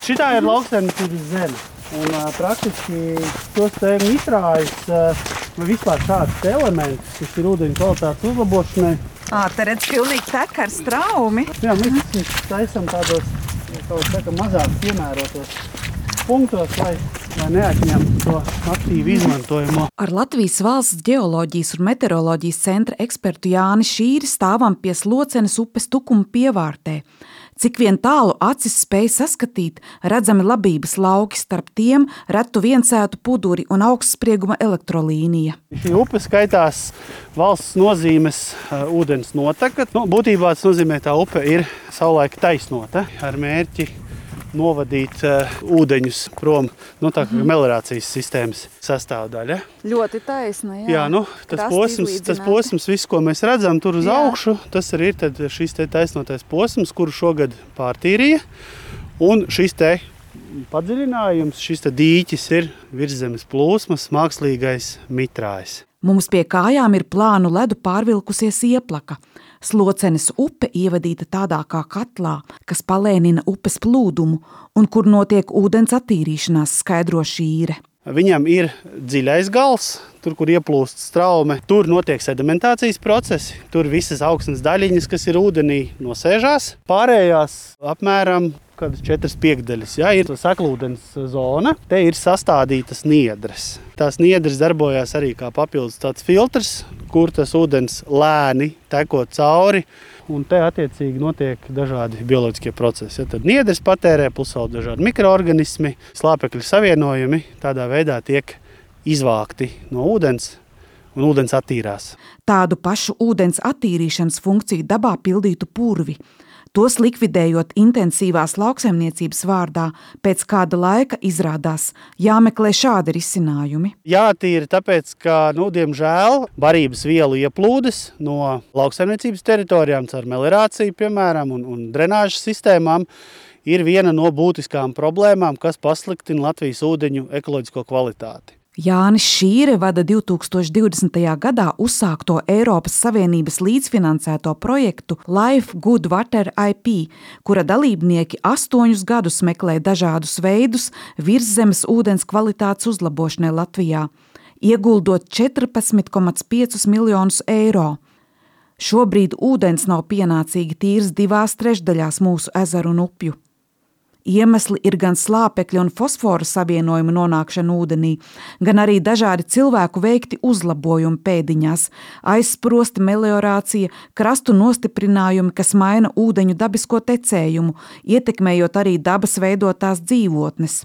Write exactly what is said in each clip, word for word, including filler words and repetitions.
Šitā ir lauksaimniecības zeme. Un uh, praktiski tos te mitrājus uh, vai vispār šādus elementus, kas ir ūdeņu kvalitātes uzlabošanai. Ā, te redz pilnīgi tek ar straumi. Jā, mēs viņus taisam tādos, kā saka, mazāk piemērotos punktos, lai, lai neatņemtu to aktīvi izmantojamo. Ar Latvijas Valsts ģeoloģijas un meteoroloģijas centra ekspertu Jāni Šīri stāvam pie Slocenes upes tukuma pievārtē. Cik vien tālu acis spēj saskatīt, redzami labības lauki, starp tiem retu viensētu puduri un augstsprieguma elektrolīnija. Šī upe skaitās valsts nozīmes uh, ūdens noteka. Nu, būtībā tas nozīmē, tā upe ir savulaik taisnota ar mērķi novadīt uh, ūdeņus prom, nu tā kā meliorācijas sistēmas sastāvdaļa. Ļoti taisna, jā. Jā, nu, tas posms, tas posms, viss, ko mēs redzam tur uz jā. augšu, tas arī ir tad šis te taisnotais posms, kuru šogad pārtīrīja. Un šis te padziļinājums, šis te dīķis ir virszemes plūsmas mākslīgais mitrājs. Mums pie kājām ir plānu ledu pārvilkusies ieplaka. Slocenes upe ievadīta tādā kā katlā, kas palēnina upes plūdumu un kur notiek ūdens attīrīšanās, skaidro Šīre. Viņam ir dziļais gals, tur, kur ieplūst straume. Tur notiek sedimentācijas procesi, tur visas augstnes daļiņas, kas ir ūdenī, nosēžās. Pārējās apmēram četras piekdaļas, jā, ir seklūdens zona. Te ir sastādītas niedres. Tās niedres darbojās arī kā papildus tāds filtrs, kur tas ūdens lēni tekot cauri. Un te attiecīgi notiek dažādi bioloģiskie procesi. Ja, tad niedres patērē, plus vēl dažādi mikroorganismi, slāpekļu savienojumi tādā veidā tiek izvākti no ūdens un ūdens attīrās. Tādu pašu ūdens attīrīšanas funkciju dabā pildītu purvi. Tos likvidējot intensīvās lauksaimniecības vārdā, pēc kāda laika izrādās jāmeklē šādi risinājumi. Jātīra tāpēc, ka, nu, diemžēl, barības vielu ieplūdes no lauksaimniecības teritorijām caur meliorāciju, piemēram, un, un drenāžas sistēmām ir viena no būtiskām problēmām, kas pasliktina Latvijas ūdeņu ekoloģisko kvalitāti. Jānis Šīre vada divi tūkstoši divdesmitajā gadā uzsākto Eiropas Savienības līdzfinansēto projektu Life Good Water I P, kura dalībnieki astoņus gadus meklē dažādus veidus virszemes ūdens kvalitātes uzlabošanai Latvijā, ieguldot četrpadsmit komats piecus miljonus eiro. Šobrīd ūdens nav pienācīgi tīrs divās trešdaļās mūsu ezeru un upju. Iemesli ir gan slāpekļa un fosfora savienojuma nonākšana ūdenī, gan arī dažādi cilvēku veikti uzlabojumi pēdiņās, aizsprosti meliorācija, krastu nostiprinājumi, kas maina ūdeņu dabisko tecējumu, ietekmējot arī dabas veidotās dzīvotnes.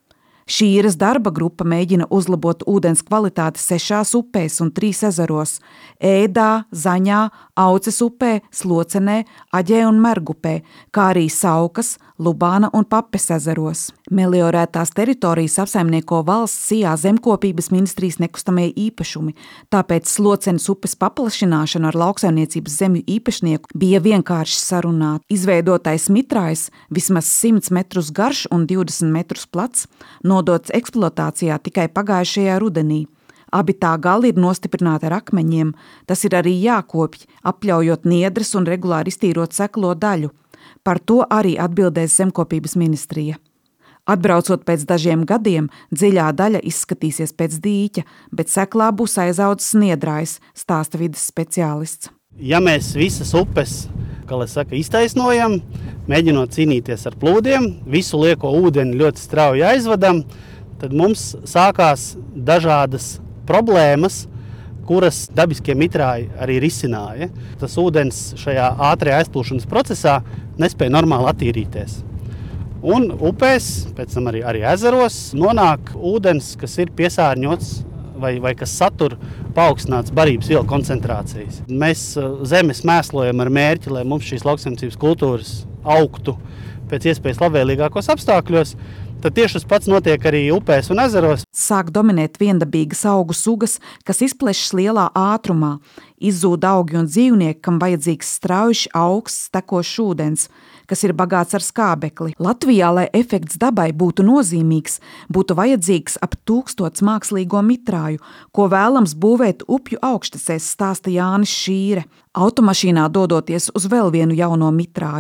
Šīres darba grupa mēģina uzlabot ūdens kvalitāti sešās upēs un trīs ezeros – Ēdā, Zaņā, Auces upē, Slocenē, Aģē un Mergupē, kā arī Saukas, Lubāna un Papes ezeros. Meliorētās teritorijas apsaimnieko valsts Sijā zemkopības ministrijas nekustamie īpašumi, tāpēc Slocenes upes paplašināšanu ar lauksaimniecības zemju īpašnieku bija vienkārši sarunāt. Izveidotais mitrājs, vismaz simts metrus garš un divdesmit metrus plats, nodots eksploatācijā tikai pagājušajā rudenī. Abi tā gali ir nostiprināti ar akmeņiem, tas ir arī jākopj, apļaujot niedres un regulāri iztīrot seklo daļu. Par to arī atbildēs zemkopības ministrija. Atbraucot pēc dažiem gadiem, dziļā daļa izskatīsies pēc dīķa, bet seklā būs aizaudzis niedrājs, stāsta vides speciālists. Ja mēs visas upes, kā lai saka, iztaisnojam, mēģinot cīnīties ar plūdiem, visu lieko ūdeni ļoti strauji aizvadam, tad mums sākās dažādas problēmas, kuras dabiskie mitrāji arī risināja. Tas ūdens šajā ātrajā aizplūšanas procesā nespēja normāli attīrīties. Un upēs, pēc tam arī, arī ezeros, nonāk ūdens, kas ir piesārņots vai, vai kas satur paaugstināts barības vielu koncentrācijas. Mēs zemes mēslojam ar mērķi, lai mums šīs lauksaimniecības kultūras augtu pēc iespējas labvēlīgākos apstākļos. Tad tieši tas pats notiek arī upēs un ezeros. Sāk dominēt viendabīgas augu sugas, kas izplešas lielā ātrumā. Izzūd augi un dzīvnieki, kam vajadzīgs strauji augsts tekošs ūdens, kas ir bagāts ar skābekli. Latvijā, lai efekts dabai būtu nozīmīgs, būtu vajadzīgs ap tūkstots mākslīgo mitrāju, ko vēlams būvēt upju augštecēs, stāsta Jānis Šīre. Automašīnā dodoties uz vēl vienu jauno mitrāju,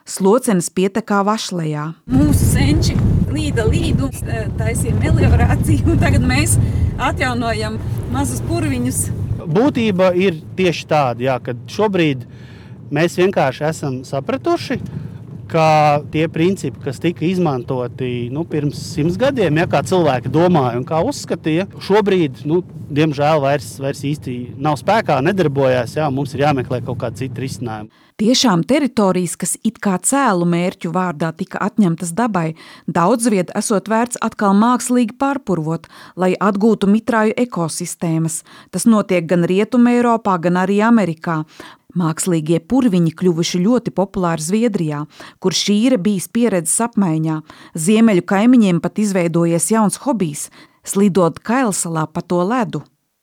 Slocenis pietekā Vašlejā. Mūsu senči līda līdu, taisīja meliorāciju, un tagad mēs atjaunojam mazus purviņus. Būtība ir tieši tāda, jā, ka šobrīd mēs vienkārši esam sapratuši, ka tie principi, kas tika izmantoti nu, pirms simts gadiem, ja, kā cilvēki domāja un kā uzskatīja, šobrīd, nu, diemžēl, vairs, vairs īsti nav spēkā, nedarbojās, jā, mums ir jāmeklē kaut kāda cita risinājuma. Tiešām teritorijas, kas it kā cēlu mērķu vārdā tika atņemtas dabai, daudz viet esot vērts atkal mākslīgi pārpurvot, lai atgūtu mitrāju ekosistēmas. Tas notiek gan Rietuma Eiropā, gan arī Amerikā. Mākslīgie purviņi kļuvuši ļoti populāri Zviedrijā, kur šīre bijis pieredzes apmaiņā. Ziemeļu kaimiņiem pat izveidojies jauns hobijs – slidot Kailsalā pa to ledu.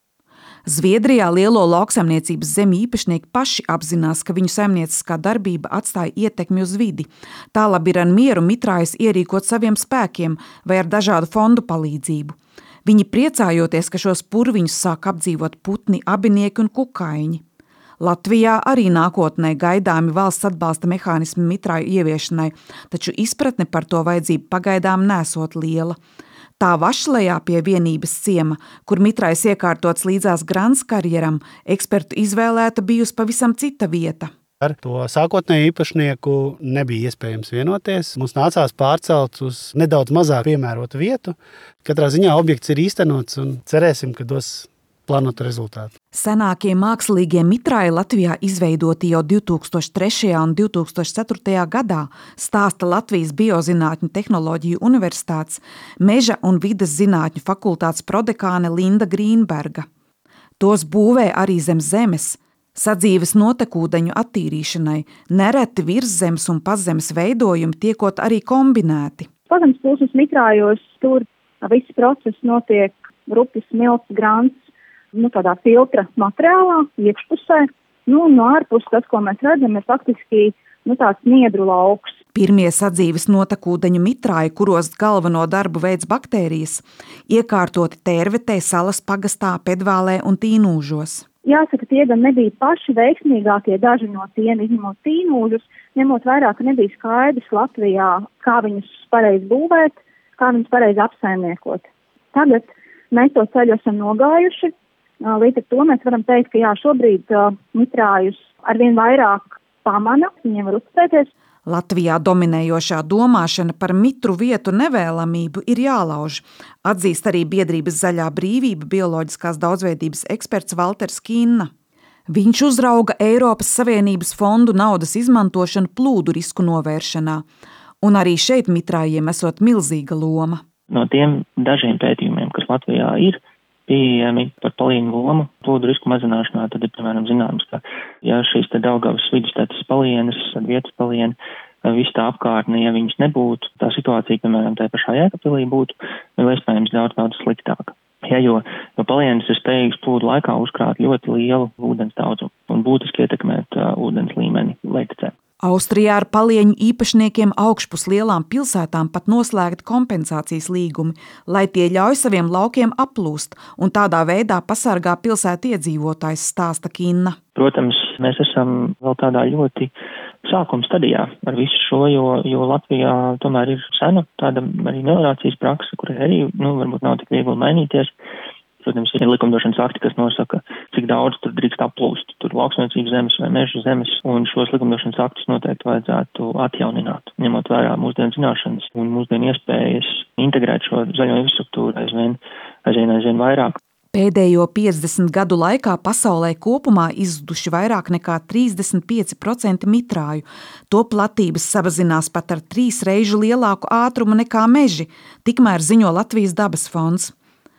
Zviedrijā lielo lauksaimniecības zemju īpašnieki paši apzinās, ka viņu saimnieciskā darbība atstāja ietekmi uz vidi. Tālāk ir ar mieru mitrājus ierīkot saviem spēkiem vai ar dažādu fondu palīdzību. Viņi priecājoties, ka šos purviņus sāk apdzīvot putni, abinieki un kukaiņi. Latvijā arī nākotnē gaidāmi valsts atbalsta mehānismi mitrāju ieviešanai, taču izpratne par to vajadzību pagaidām nesot liela. Tā Vašlejā pie vienības ciema, kur mitrājs iekārtots līdzās Grants karjeram, ekspertu izvēlēta bijusi pavisam cita vieta. Ar to sākotnēju īpašnieku nebija iespējams vienoties. Mums nācās pārcelt uz nedaudz mazāk piemērotu vietu. Katrā ziņā objekts ir īstenots un cerēsim, ka dos plānotu rezultātu. Senākie mākslīgie mitrāji Latvijā izveidoti jau divi tūkstoši trešajā un divi tūkstoši ceturtajā gadā, stāsta Latvijas Biozinātņu tehnoloģiju universitātes Meža un vides zinātņu fakultātes prodekāne Linda Grīnberga. Tos būvē arī zem zemes, sadzīves notekūdeņu attīrīšanai, nereti virszemes un pazemes veidojumi tiekot arī kombinēti. Pazemes plūsmas mitrājos tur viss process notiek rupjas, milts, grants, nu, tādā filtra materiālā, iekšpusē. Nu, no ārpuses tas, ko mēs redzam, ir faktiski nu, tāds niedru lauks. Pirmie sadzīves notekūdeņu mitrāji, kuros galveno darbu veids baktērijas, iekārtoti Tērvetē, Salas pagastā, Pedvālē un Tīnūžos. Jāsaka, tie gan nebija paši veiksmīgākie, daži no tiem, izņemot Tīnūžus, ņemot vairāk, ka nebija skaidrs Latvijā, kā viņus pareizi būvēt, kā viņus pareizi apsaimniekot. Tagad mēs to ceļu esam nogājuši. Līdz ar to mēs varam teikt, ka jā, šobrīd uh, mitrājus arvien vairāk pamana, viņiem var uzticēties. Latvijā dominējošā domāšana par mitru vietu nevēlamību ir jālauž, atzīst arī biedrības Zaļā brīvība bioloģiskās daudzveidības eksperts Valters Kinna. Viņš uzrauga Eiropas Savienības fondu naudas izmantošanu plūdu risku novēršanā, un arī šeit mitrājiem esot milzīga loma. No tiem dažiem pētījumiem, kas Latvijā ir pieejami par palīnu lomu plūdu risku mazināšanā, tad ir, piemēram, zināms, ka ja šīs te Daugavas vidustētas palienas, tad vietas palieni, viss tā apkārtne, ja viņas nebūtu, tā situācija, piemēram, tā pašā Jēkabpilī būtu, vēl iespējams daudz, daudz sliktāka. Ja, jo, jo palienas ir spējīgs plūdu laikā uzkrāt ļoti lielu ūdens daudzumu un būtiski ietekmēt uh, ūdens līmeni Leitecē. Austrijā ar palieņu īpašniekiem augšpus lielām pilsētām pat noslēgti kompensācijas līgumi, lai tie ļauj saviem laukiem aplūst un tādā veidā pasargā pilsētu iedzīvotājs, stāsta Kinna. Protams, mēs esam vēl tādā ļoti sākuma stadijā ar visu šo, jo, jo Latvijā tomēr ir sena tāda arī meliorācijas praksa, kur arī, nu, varbūt nav tik viegli mainīties. Protams, ir likumdošanas akti, kas nosaka, cik daudz tur drīkst aplūst, tur lauksaimniecības zemes vai meža zemes, un šos likumdošanas aktus noteikti vajadzētu atjaunināt, ņemot vērā mūsdienu zināšanas un mūsdienu iespējas integrēt šo zaļo infrastruktūru aizvien, aizvien, aizvien vairāk. Pēdējo piecdesmit gadu laikā pasaulē kopumā izzuduši vairāk nekā trīsdesmit pieci procenti mitrāju. To platības samazinās pat ar trīs reižu lielāku ātrumu nekā meži, tikmēr ziņo Latvijas dabas fonds.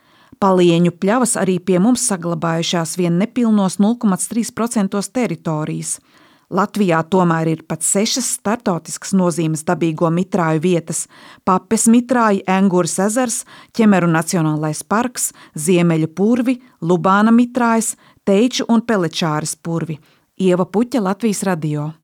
Palieņu pļavas arī pie mums saglabājušās vien nepilnos nulle komā trīs procenti teritorijas. Latvijā tomēr ir pat sešas startautiskas nozīmes dabīgo mitrāju vietas – Papes mitrāji, Engures ezers, Ķemeru nacionālais parks, Ziemeļu purvi, Lubāna mitrājs, Teiču un Pelečāres purvi. Ieva Puķa, Latvijas radio.